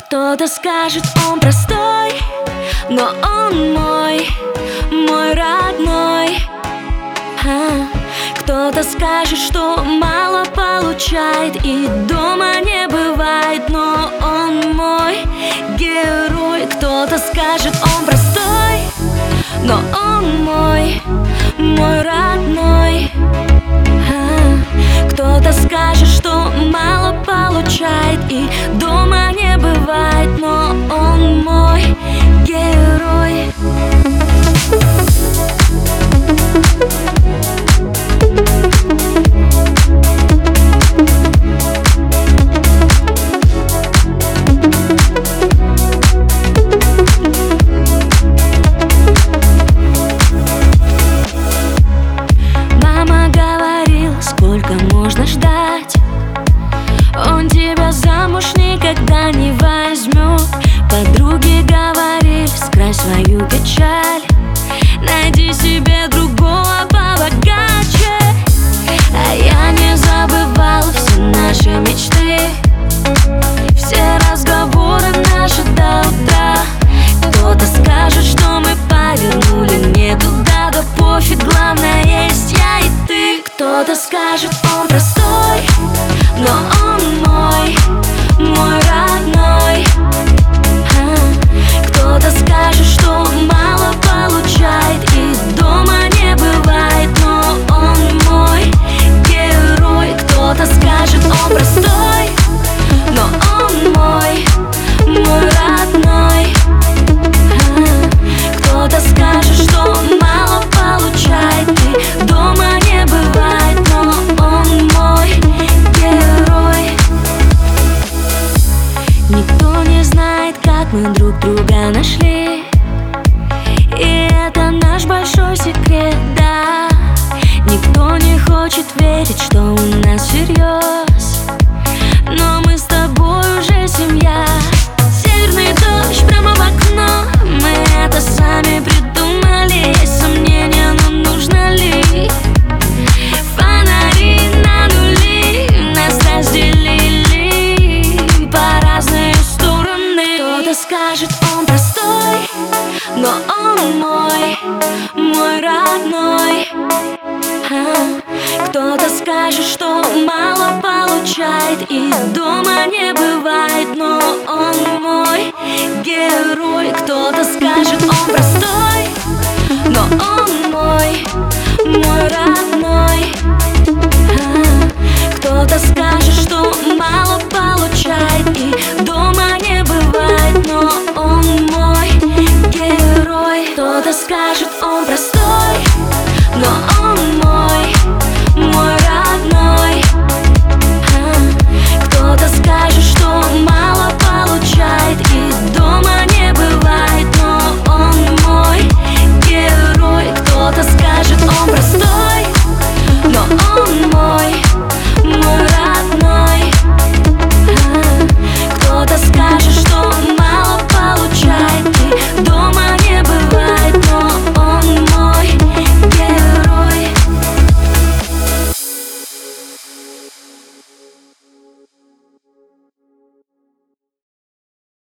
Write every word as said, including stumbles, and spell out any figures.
Кто-то скажет, он простой, но он мой, мой родной. а, Кто-то скажет, что мало получает и дома не бывает, но он мой герой. Кто-то скажет, он простой, но он мой, мой родной. а, Кто-то скажет, что мало получает и дома не бывает, но он мой герой. Мама говорила, сколько можно ждать, он тебя замуж никогда не возьмет. Подруги говорили, скрась свою печаль, найди себе другого побогаче. А я не забывала все наши мечты, все разговоры наши до утра. Кто-то скажет, что мы повернули не туда, да пофиг, главное есть я и ты. Кто-то скажет, он простой, но он мой, мой родной. а, Кто-то скажет, что мало получает и дома не бывает, но он мой герой. Кто-то скажет, он простой, но он мой, мой родной. а, Кто-то скажет, что мало получает и дома не бывает, но он мой герой. Никто не знает, как мы друг друга нашли, и это наш большой секрет, да. Никто не хочет верить, что у нас всерьез, но мы с тобой уже семья. Северный дождь прямо в окно, мы это сами придумали. Есть сомнения, но нужно ли? Фонари на нули нас разделили по разные стороны. Кто-то скажет, он простой, но он мой, мой родной. а, Кто-то скажет, что мало получает и дома не бывает, но он мой герой. Кто-то скажет, он простой, но он мой, мой родной. а, Кто-то скажет, что мало получает и дома не бывает, но он мой герой. Кто-то скажет, он